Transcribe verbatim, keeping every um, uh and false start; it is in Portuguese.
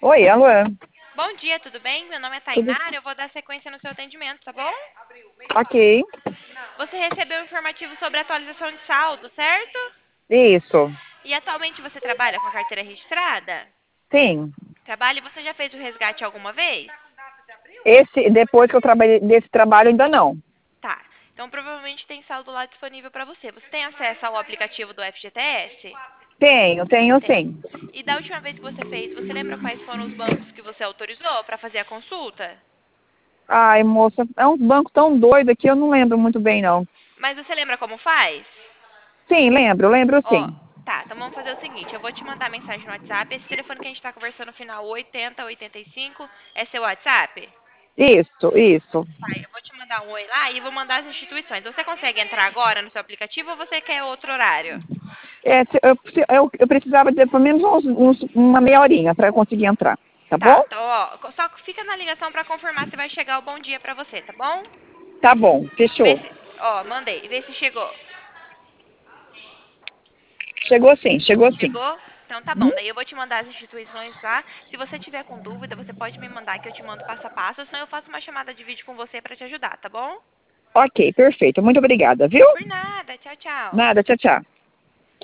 Oi, alô? Bom dia, tudo bem? Meu nome é Tudo Tainara, eu vou dar sequência no seu atendimento, tá bom? ok? Você recebeu um informativo sobre a atualização de saldo, certo? Isso. E atualmente você trabalha com a carteira registrada? Sim. Trabalha e você já fez o resgate alguma vez? Esse, depois que eu trabalhei desse trabalho, ainda não. Tá. Então provavelmente tem saldo lá disponível para você. Você tem acesso ao aplicativo do F G T S? Tenho, tenho Tem. sim. E da última vez que você fez, você lembra quais foram os bancos que você autorizou para fazer a consulta? Ai, moça, é uns bancos tão doidos aqui, eu não lembro muito bem, não. Mas você lembra como faz? Sim, lembro, lembro Ó, sim. tá, então vamos fazer o seguinte, eu vou te mandar mensagem no WhatsApp. Esse telefone que a gente tá conversando no final oitenta, oitenta e cinco, é seu WhatsApp? Isso, isso. Tá, eu vou te mandar um oi lá e vou mandar as instituições. Você consegue entrar agora no seu aplicativo ou você quer outro horário? É, se- eu, se- eu, eu precisava de pelo menos uns, uns- uma meia horinha para eu conseguir entrar, tá bom? Tá, então ó, só fica na ligação pra confirmar se vai chegar o bom dia pra você, tá bom? Tá bom, Vê fechou. se, ó, mandei, vê se chegou. Chegou sim, chegou sim. Chegou? Então tá bom, Hum? daí eu vou te mandar as instituições lá. Se você tiver com dúvida, você pode me mandar que eu te mando passo a passo, senão eu faço uma chamada de vídeo com você pra te ajudar, tá bom? Ok, perfeito. Muito obrigada, viu? Por nada, tchau, tchau. Nada, tchau, tchau.